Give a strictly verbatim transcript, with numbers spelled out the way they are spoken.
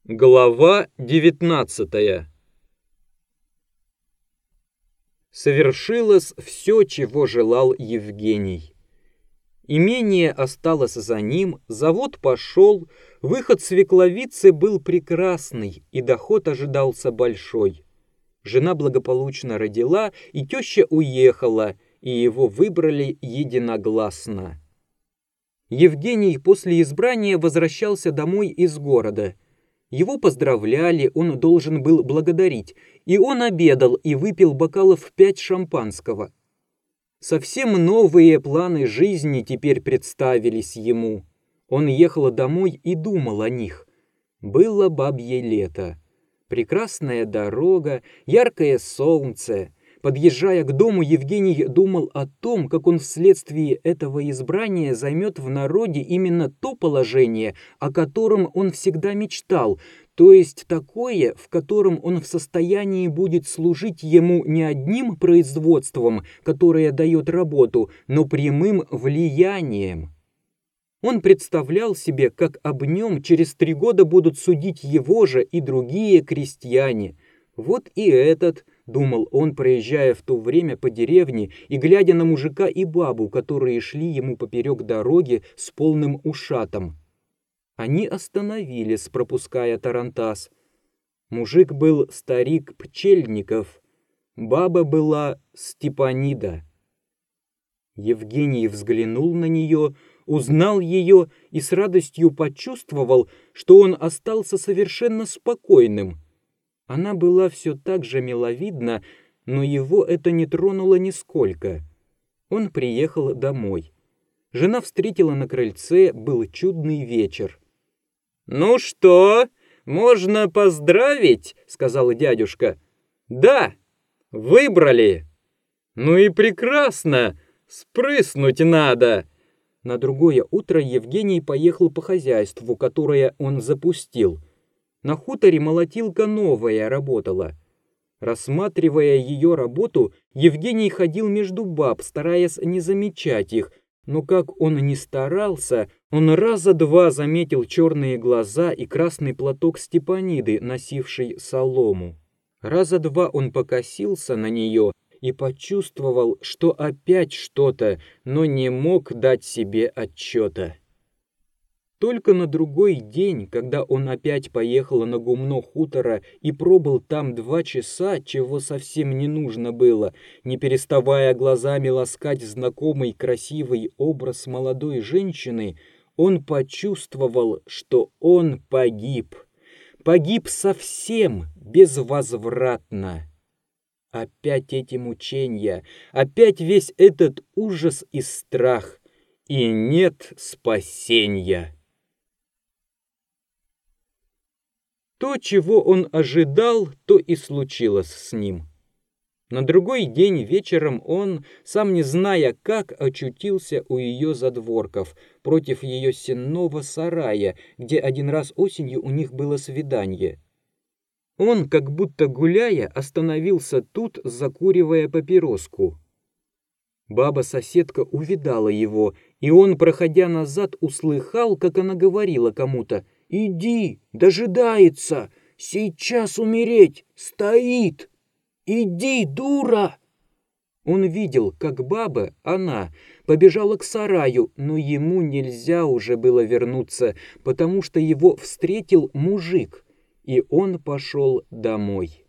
Глава девятнадцатая. Совершилось все, чего желал Евгений. Имение осталось за ним, завод пошел, выход свекловицы был прекрасный, и доход ожидался большой. Жена благополучно родила, и теща уехала, и его выбрали единогласно. Евгений после избрания возвращался домой из города. Его поздравляли, он должен был благодарить, и он обедал и выпил бокалов пять шампанского. Совсем новые планы жизни теперь представились ему. Он ехал домой и думал о них. Было бабье лето. Прекрасная дорога, яркое солнце. Подъезжая к дому, Евгений думал о том, как он вследствие этого избрания займет в народе именно то положение, о котором он всегда мечтал, то есть такое, в котором он в состоянии будет служить ему не одним производством, которое дает работу, но прямым влиянием. Он представлял себе, как об нем через три года будут судить его же и другие крестьяне. Вот и этот, думал он, проезжая в то время по деревне и глядя на мужика и бабу, которые шли ему поперек дороги с полным ушатом. Они остановились, пропуская тарантас. Мужик был старик Пчельников, баба была Степанида. Евгений взглянул на нее, узнал ее и с радостью почувствовал, что он остался совершенно спокойным. Она была все так же миловидна, но его это не тронуло нисколько. Он приехал домой. Жена встретила на крыльце, был чудный вечер. «Ну что, можно поздравить?» — сказал дядюшка. «Да, выбрали». «Ну и прекрасно, спрыснуть надо». На другое утро Евгений поехал по хозяйству, которое он запустил. На хуторе молотилка новая работала. Рассматривая ее работу, Евгений ходил между баб, стараясь не замечать их, но как он ни старался, он раза два заметил черные глаза и красный платок Степаниды, носившей солому. Раза два он покосился на нее и почувствовал, что опять что-то, но не мог дать себе отчета. Только на другой день, когда он опять поехал на гумно хутора и пробыл там два часа, чего совсем не нужно было, не переставая глазами ласкать знакомый красивый образ молодой женщины, он почувствовал, что он погиб. Погиб совсем, безвозвратно. Опять эти мучения, опять весь этот ужас и страх, и нет спасения. То, чего он ожидал, то и случилось с ним. На другой день вечером он, сам не зная как, очутился у ее задворков, против ее сенного сарая, где один раз осенью у них было свидание. Он, как будто гуляя, остановился тут, закуривая папироску. Баба-соседка увидала его, и он, проходя назад, услыхал, как она говорила кому-то: «Иди, дожидается, сейчас умереть, стоит! Иди, дура!» Он видел, как баба, она, побежала к сараю, но ему нельзя уже было вернуться, потому что его встретил мужик, и он пошел домой.